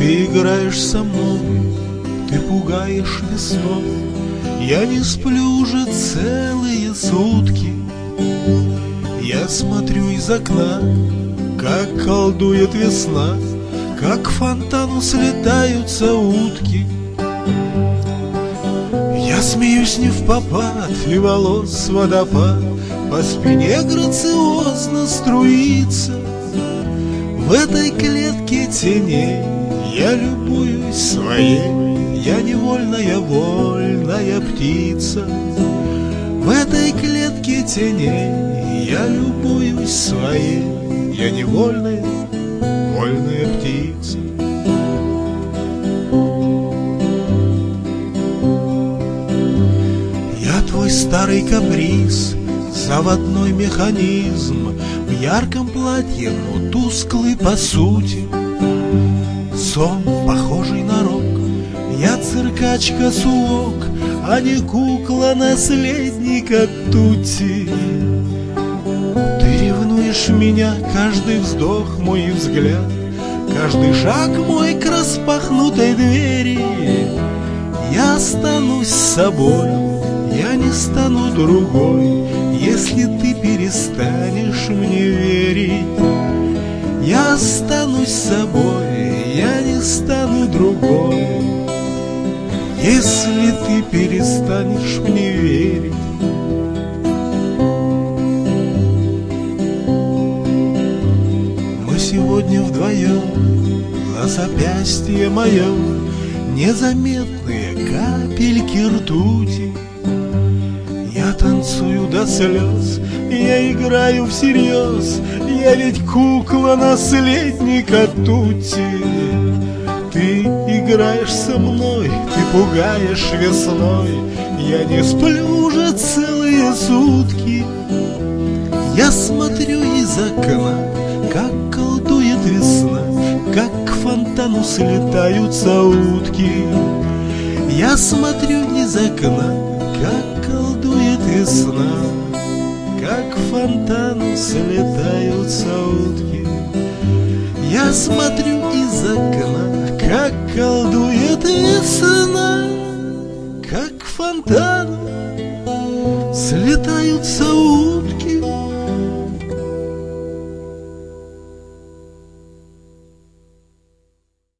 Ты играешь со мной, ты пугаешь весной. Я не сплю уже целые сутки. Я смотрю из окна, как колдует весна, как к фонтану слетаются утки. Я смеюсь не впопад, и волос водопад по спине грациозно струится. В этой клетке теней я любуюсь своей, я невольная вольная птица. В этой клетке теней я любуюсь своей, я невольная вольная птица. Я твой старый каприз, заводной механизм, в ярком платье, но тусклый по сути. Сон, похожий на рок, я циркачка Суок, а не кукла наследника Тутти. Ты ревнуешь меня, каждый вздох мой взгляд, каждый шаг мой к распахнутой двери. Я останусь с собой, я не стану другой, если ты перестанешь мне верить. Я останусь с собой, я не стану другой, если ты перестанешь мне верить. Мы сегодня вдвоем, на запястье моем незаметные капельки ртути. Я танцую до слез, я играю всерьез, я ведь кукла наследника Тутти. Ты играешь со мной, ты пугаешь весной. Я не сплю уже целые сутки. Я смотрю из окна, как колдует весна, как к фонтану слетаются утки. Я смотрю из окна, как колдует весна, как к фонтану слетаются утки. Я смотрю из окна, как колдует весна, как к фонтану слетаются